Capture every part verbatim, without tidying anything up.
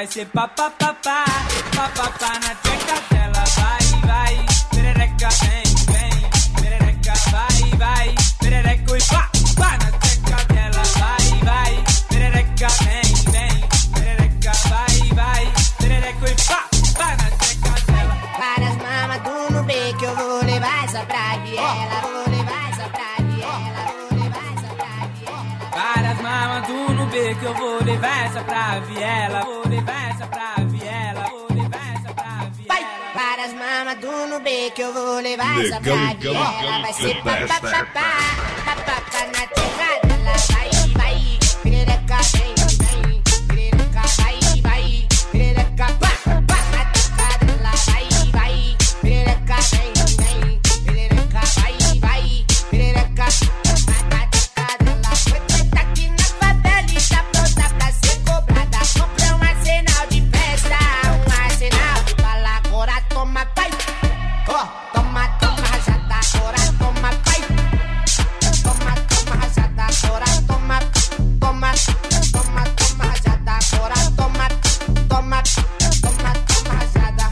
ser papapá, papapá na tcheca dela. Vai, vai, perereca, vem, vem, perereca, vai, vai, perereca e pá, pá na tcheca dela. Vai, vai, perereca, vem, vem, perereca, vai, vai, perereca e pá, pá na tcheca dela. Várias mamas do no B que eu vou levar essa pra viela, vou levar essa pra viela, vou levar essa pra viela. Várias mamas do no B que eu vou levar essa pra viela, vou levar essa pra viela, vou levar essa pra viela. Vai, várias mamas do no B que eu vou levar essa pra viela. Vai ser papapá, papapá na tcheca dela. Vai, vai, perereca, vem, vem, perereca, vai, vai, perereca, pá, pá na tcheca dela. Vai, vai, perereca, vem, vem, perereca, vai, vai, perereca, pá na tcheca dela. Você tá aqui na favela e tá pronta pra ser cobrada. Comprei um arsenal de festa, um arsenal de bala. Agora toma, pai. Ó, toma, toma rajada. Agora toma, pai. Toma, toma rajada. Agora toma, toma, toma, toma rajada. Agora toma, toma, toma, toma rajada.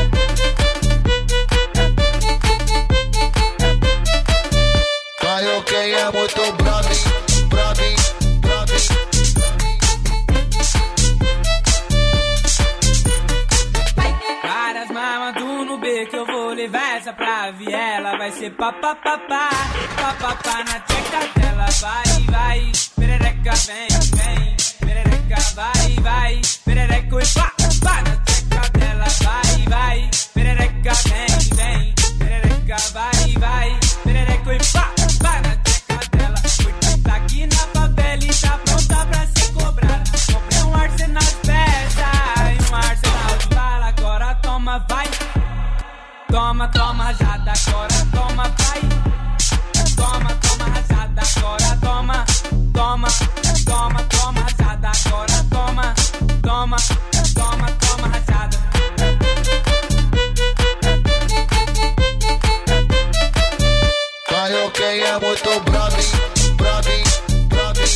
Caioquei é muito brave, brave, brave. Várias mamas do no B que eu vou levar essa pra viela. Vai ser papapá, papapá na tcheca dela. Vai, vai, perereca, vem, vem, perereca, vai, vai, perereca e pá, pá na tcheca dela. Vai, vai, perereca, vem, vem, perereca, vai, vai, perereca e pá, pá na tcheca dela. Porque tá aqui na favela e tá pronta pra ser cobrada. Comprei um arsenal de festa e um arsenal de bala. Agora toma, vai. Toma, toma rajada, agora toma, vai. Toma, toma rajada, agora toma. Toma, toma, toma rajada, agora toma. Toma, toma, toma rajada. Caioquei é muito brave, brave, brave.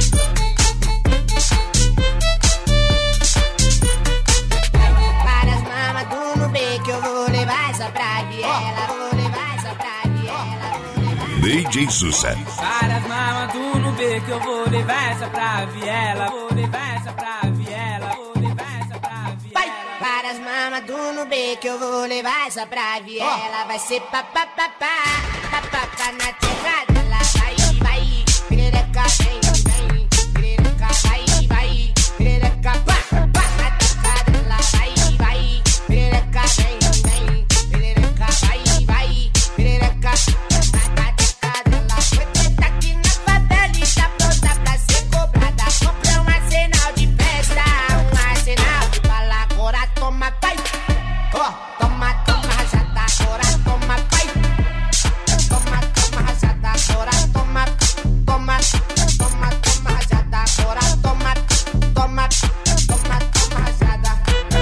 Várias mamas do no B que eu vou levar essa pra viela. Vou levar essa pra viela, vou levar. D J Sucesso. Várias mamas do no B que eu vou levar essa pra viela. Vou levar essa pra viela, vou levar essa pra Vai, viela. várias mamas do no B que eu vou levar essa pra viela. Vai ser papapá, papapá na tcheca dela. Vai, vai, perereca, vem, vem, perereca, vai, vai, perereca, pá, pá na tcheca dela. Vai, vai, perereca, vem, vem, perereca, vai, vai, perereca, pá na tcheca dela. Você tá aqui na favela e tá pronta pra ser cobrada. Comprei um arsenal de festa, um arsenal de bala. Agora toma, pai. Ó, toma, toma rajada. Agora toma, pai. Toma, toma rajada. Agora toma, toma, toma, toma rajada. Agora toma, toma, toma, toma rajada.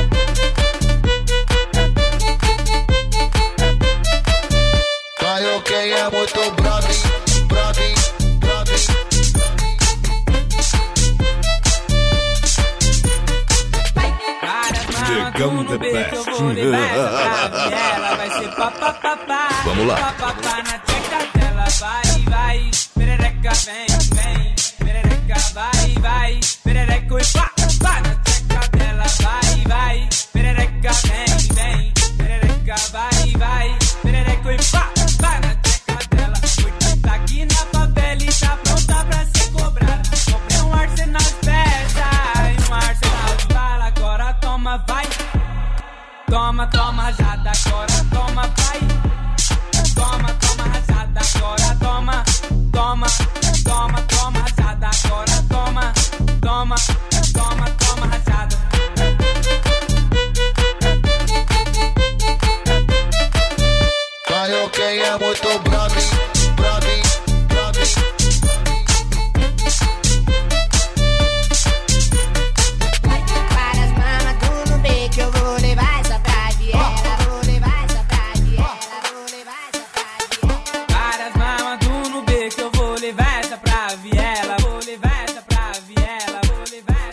Caioquei é muito brave, brave, brave. Várias mamas Negão do no the B que eu best. vou levar essa pra viela. Vai ser papapá, Vamos lá. papapá na tcheca dela. Vai, vai, perereca, vem, vem, perereca, vai, vai, perereca e pá, pá na tcheca dela. Vai, vai, perereca, vem, vem, perereca, vai, vai, perereca e pá, pá na tcheca dela. Porque tá aqui na favela e tá pronta pra ser cobrada. Comprei um arsenal de festa e um arsenal de bala. Agora toma, vai. Toma, toma rajada, agora toma, vai. Toma, toma rajada, agora toma. Toma, toma, toma rajada, agora toma. Toma, toma, toma rajada. Caioquei é muito brave, brave, brave. Várias mamas do no B que eu vou levar essa pra viela. Vou levar essa pra viela. Vou levar essa pra viela. Várias mamas do no B que eu vou levar essa pra viela. Vou levar essa pra viela, vou levar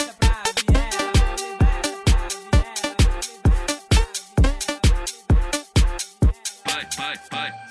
vai.